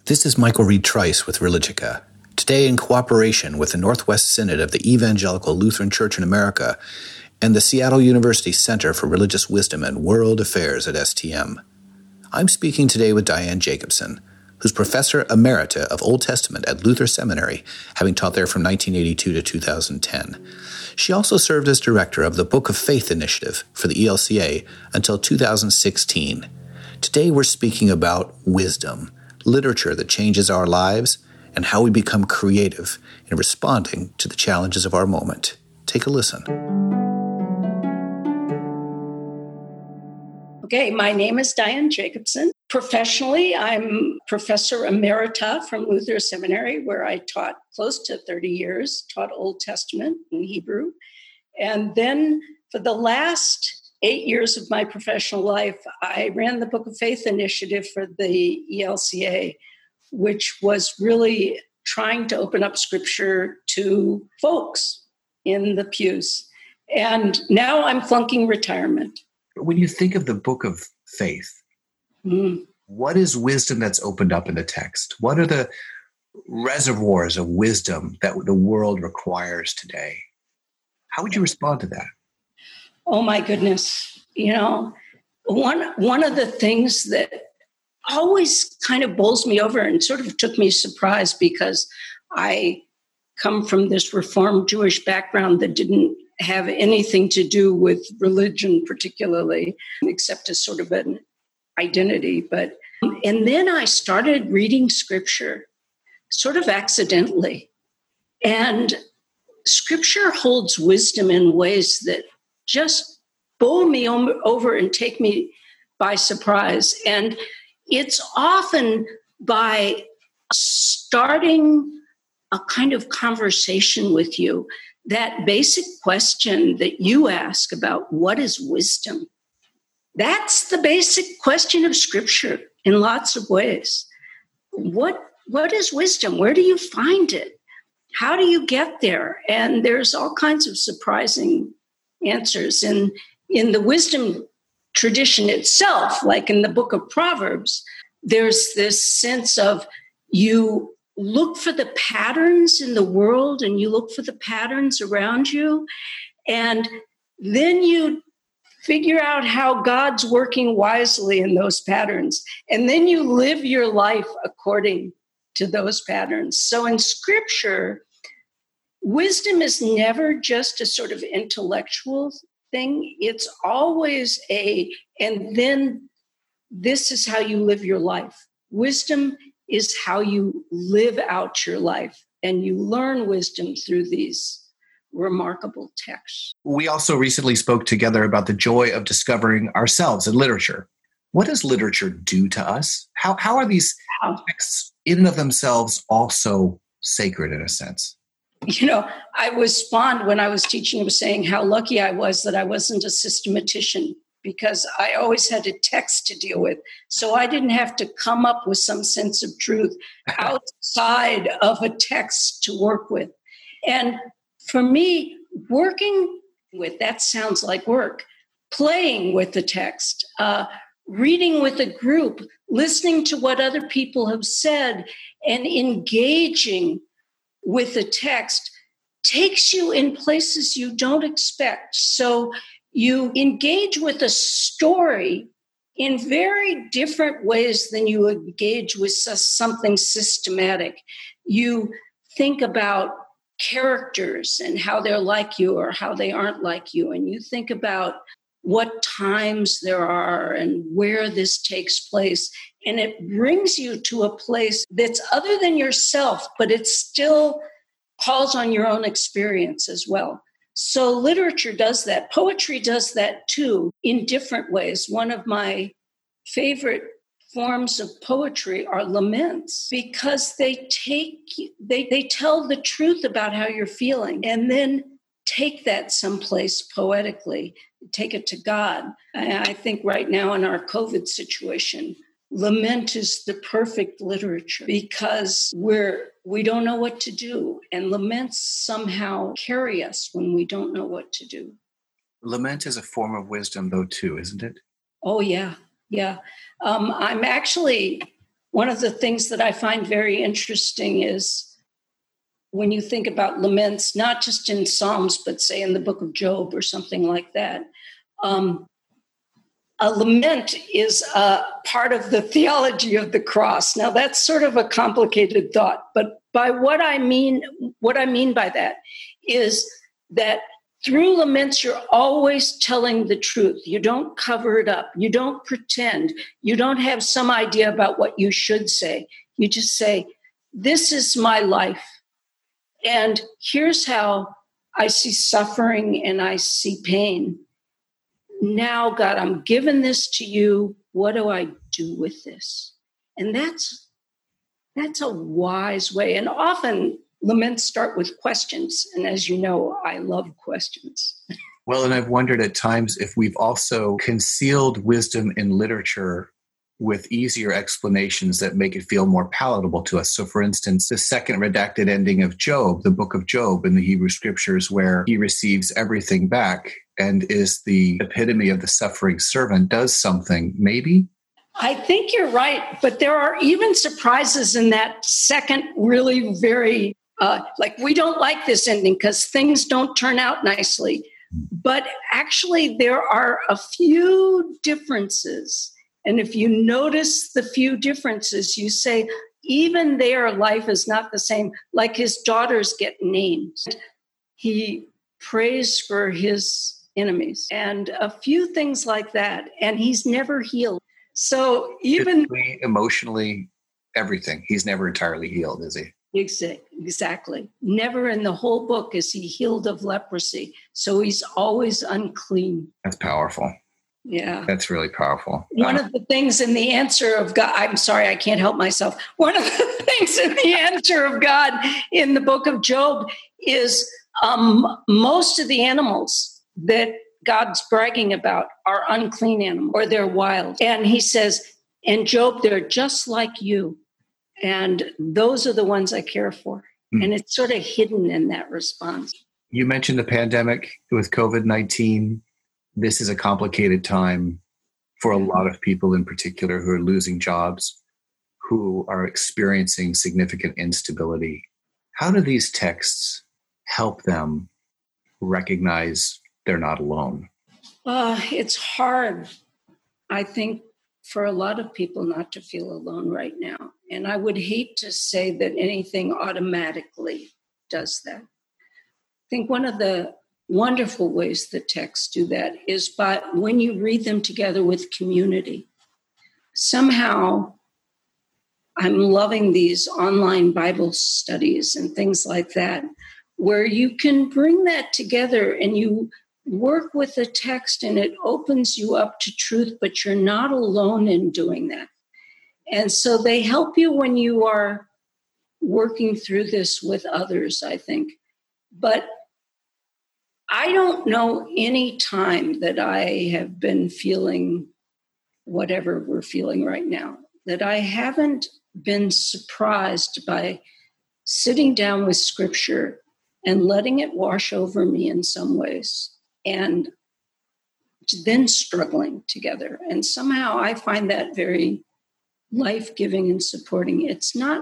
This is Michael Reed Trice with Religica. Today, in cooperation with the Northwest Synod of the Evangelical Lutheran Church in America and the Seattle University Center for Religious Wisdom and World Affairs at STM, I'm speaking today with Diane Jacobson, who's Professor Emerita of Old Testament at Luther Seminary, having taught there from 1982 to 2010. She also served as director of the Book of Faith Initiative for the ELCA until 2016. Today, we're speaking about wisdom, literature that changes our lives, and how we become creative in responding to the challenges of our moment. Take a listen. Okay, my name is Diane Jacobson. Professionally, I'm Professor Emerita from Luther Seminary, where I taught close to 30 years, taught Old Testament in Hebrew. And then for the last 8 years of my professional life, I ran the Book of Faith Initiative for the ELCA, which was really trying to open up Scripture to folks in the pews. And now I'm flunking retirement. When you think of the Book of Faith, what is wisdom that's opened up in the text? What are the reservoirs of wisdom that the world requires today? How would you respond to that? Oh my goodness. You know, one of the things that always kind of bowls me over and sort of took me surprise, because I come from this Reformed Jewish background that didn't have anything to do with religion particularly, except as sort of an identity. And then I started reading Scripture sort of accidentally. And Scripture holds wisdom in ways that just bowl me over and take me by surprise. And it's often by starting a kind of conversation with you, that basic question that you ask about what is wisdom. That's the basic question of Scripture in lots of ways. What is wisdom? Where do you find it? How do you get there? And there's all kinds of surprising answers. And in the wisdom tradition itself, like in the book of Proverbs, there's this sense of you look for the patterns in the world and you look for the patterns around you, and then you figure out how God's working wisely in those patterns, and then you live your life according to those patterns. So in Scripture, wisdom is never just a sort of intellectual thing. It's always and then this is how you live your life. Wisdom is how you live out your life, and you learn wisdom through these remarkable texts. We also recently spoke together about the joy of discovering ourselves in literature. What does literature do to us? How are these texts in and of themselves also sacred in a sense? You know, I was fond when I was teaching of saying how lucky I was that I wasn't a systematician, because I always had a text to deal with. So I didn't have to come up with some sense of truth outside of a text to work with. And for me, working with, that sounds like work, playing with the text, reading with a group, listening to what other people have said, and engaging with the text takes you in places you don't expect. So you engage with a story in very different ways than you engage with something systematic. You think about characters and how they're like you or how they aren't like you. And you think about what times there are and where this takes place. And it brings you to a place that's other than yourself, but it still calls on your own experience as well. So literature does that. Poetry does that too, in different ways. One of my favorite forms of poetry are laments, because they tell the truth about how you're feeling and then take that someplace poetically, take it to God. I think right now in our COVID situation, lament is the perfect literature, because we don't know what to do, and laments somehow carry us when we don't know what to do. Lament is a form of wisdom, though, too, isn't it? Oh, yeah. I'm actually one of the things that I find very interesting is when you think about laments, not just in Psalms, but say in the book of Job or something like that. A lament is a part of the theology of the cross. Now, that's sort of a complicated thought, but by what I mean by that is that through laments, you're always telling the truth. You don't cover it up. You don't pretend. You don't have some idea about what you should say. You just say, this is my life. And here's how I see suffering and I see pain. Now, God, I'm giving this to you. What do I do with this? And that's a wise way. And often laments start with questions. And as you know, I love questions. Well, and I've wondered at times if we've also concealed wisdom in literature with easier explanations that make it feel more palatable to us. So for instance, the second redacted ending of Job, the book of Job in the Hebrew scriptures, where he receives everything back and is the epitome of the suffering servant, does something, maybe? I think you're right, but there are even surprises in that second really very, we don't like this ending because things don't turn out nicely. But actually, there are a few differences. And if you notice the few differences, you say, even their life is not the same. Like his daughters get names. He prays for his enemies and a few things like that. And he's never healed. So even physically, emotionally, everything. He's never entirely healed, is he? Exactly. Never in the whole book is he healed of leprosy. So he's always unclean. That's powerful. Yeah. That's really powerful. One of the things in the answer of God, I'm sorry, I can't help myself. One of the things in the answer of God in the book of Job is most of the animals that God's bragging about are unclean animals or they're wild. And he says, and Job, they're just like you. And those are the ones I care for. And it's sort of hidden in that response. You mentioned the pandemic with COVID-19. This is a complicated time for a lot of people in particular who are losing jobs, who are experiencing significant instability. How do these texts help them recognize they're not alone? It's hard, I think, for a lot of people not to feel alone right now. And I would hate to say that anything automatically does that. I think one of the wonderful ways the texts do that is by when you read them together with community. Somehow, I'm loving these online Bible studies and things like that, where you can bring that together and you work with the text and it opens you up to truth, but you're not alone in doing that. And so they help you when you are working through this with others, I think. But I don't know any time that I have been feeling whatever we're feeling right now, that I haven't been surprised by sitting down with Scripture and letting it wash over me in some ways, and then struggling together. And somehow I find that very life-giving and supporting. It's not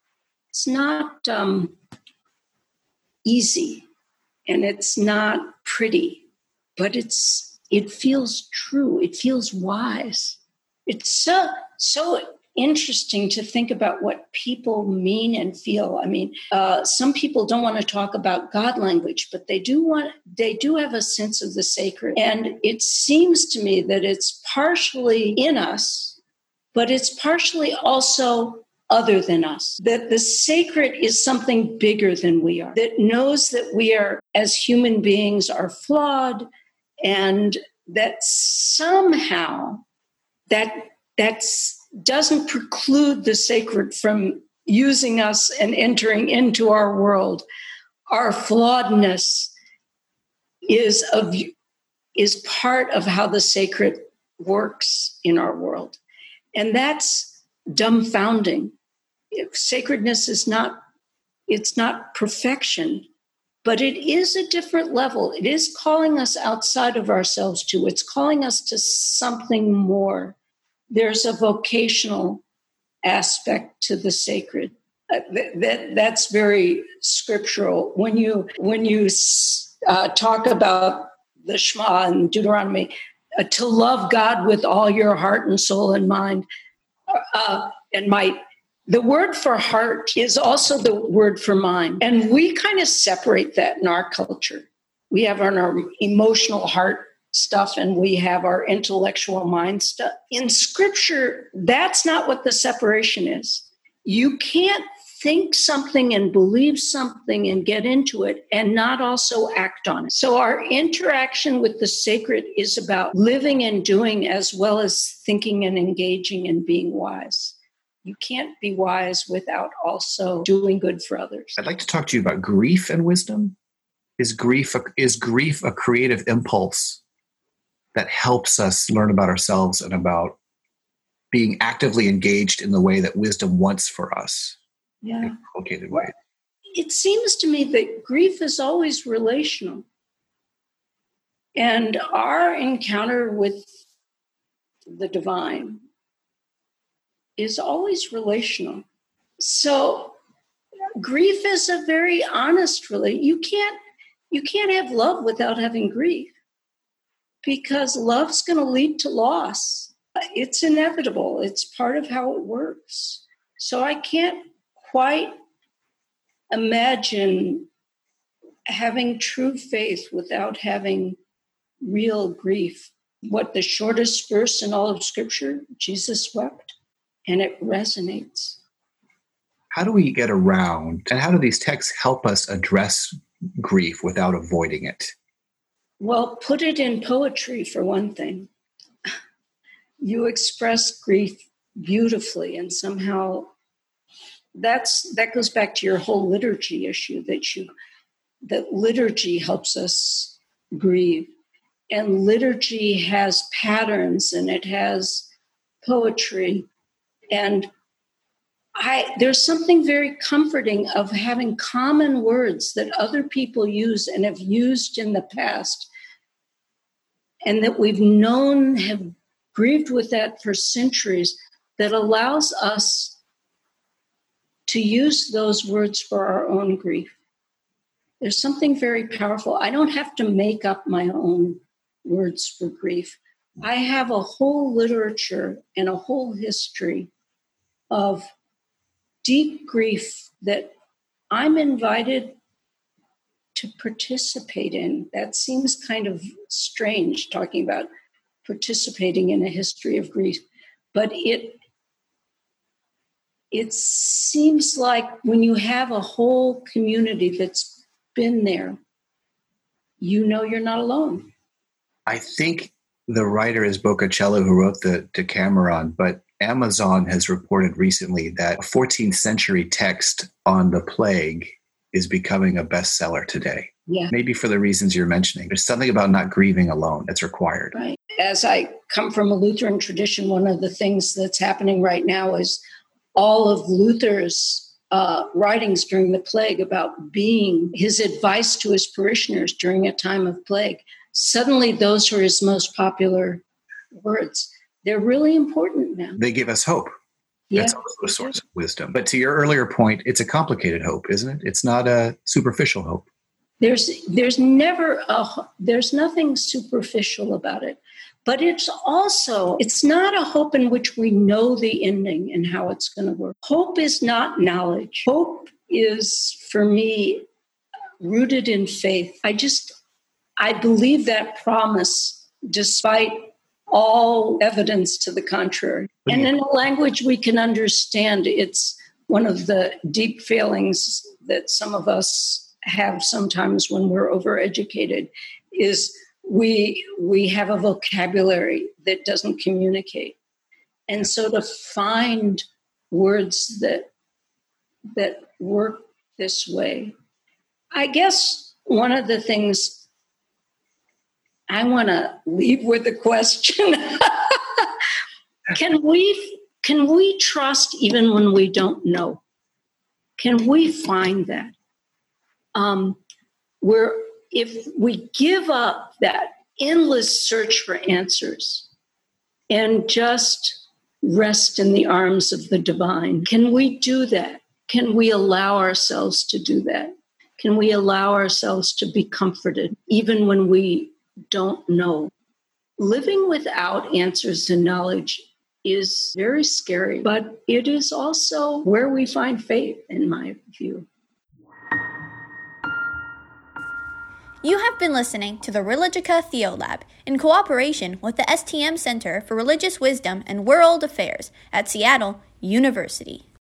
easy and it's not pretty, but it feels true. It feels wise. It's so interesting to think about what people mean and feel. I mean, some people don't want to talk about God language, but they do have a sense of the sacred. And it seems to me that it's partially in us, but it's partially also other than us, that the sacred is something bigger than we are, that knows that we are, as human beings, are flawed, and that somehow that doesn't preclude the sacred from using us and entering into our world. Our flawedness is part of how the sacred works in our world. And that's dumbfounding. Sacredness is it's not perfection, but it is a different level. It is calling us outside of ourselves too. It's calling us to something more. There's a vocational aspect to the sacred. That's very scriptural. When you talk about the Shema in Deuteronomy, to love God with all your heart and soul and mind and might. The word for heart is also the word for mind. And we kind of separate that in our culture. We have our emotional heart stuff and we have our intellectual mind stuff. In scripture, that's not what the separation is. You can't think something and believe something and get into it and not also act on it. So our interaction with the sacred is about living and doing as well as thinking and engaging and being wise. You can't be wise without also doing good for others. I'd like to talk to you about grief and wisdom. Is grief a creative impulse that helps us learn about ourselves and about being actively engaged in the way that wisdom wants for us? Yeah. In a complicated way. It seems to me that grief is always relational. And our encounter with the divine is always relational. So grief is a very honest relationship. You can't have love without having grief because love's going to lead to loss. It's inevitable. It's part of how it works. So I can't quite imagine having true faith without having real grief. What the shortest verse in all of Scripture, Jesus wept, and it resonates. How do we get around, and how do these texts help us address grief without avoiding it? Well, put it in poetry, for one thing. You express grief beautifully, and somehow that goes back to your whole liturgy issue, that liturgy helps us grieve. And liturgy has patterns and it has poetry. And there's something very comforting of having common words that other people use and have used in the past, and that we've known have grieved with that for centuries, that allows us to use those words for our own grief. There's something very powerful. I don't have to make up my own words for grief. I have a whole literature and a whole history of deep grief that I'm invited to participate in. That seems kind of strange, talking about participating in a history of grief, but it seems like when you have a whole community that's been there, you know you're not alone. I think the writer is Boccacello, who wrote the Decameron, but Amazon has reported recently that a 14th century text on the plague is becoming a bestseller today. Yeah. Maybe for the reasons you're mentioning. There's something about not grieving alone that's required. Right. As I come from a Lutheran tradition, one of the things that's happening right now is all of Luther's writings during the plague about being his advice to his parishioners during a time of plague. Suddenly, those are his most popular words. They're really important now. They give us hope. Yeah. That's also a source of wisdom. But to your earlier point, it's a complicated hope, isn't it? It's not a superficial hope. There's nothing superficial about it. But it's not a hope in which we know the ending and how it's going to work. Hope is not knowledge. Hope is, for me, rooted in faith. I believe that promise despite all evidence to the contrary. And in a language we can understand. It's one of the deep failings that some of us have sometimes when we're overeducated is we have a vocabulary that doesn't communicate. And so to find words that work this way, I guess one of the things I want to leave with a question. Can we trust even when we don't know? Can we find that? If we give up that endless search for answers and just rest in the arms of the divine. Can we do that? Can we allow ourselves to do that? Can we allow ourselves to be comforted even when we don't know? Living without answers and knowledge is very scary, but it is also where we find faith, in my view. You have been listening to the Religica Theolab in cooperation with the STM Center for Religious Wisdom and World Affairs at Seattle University.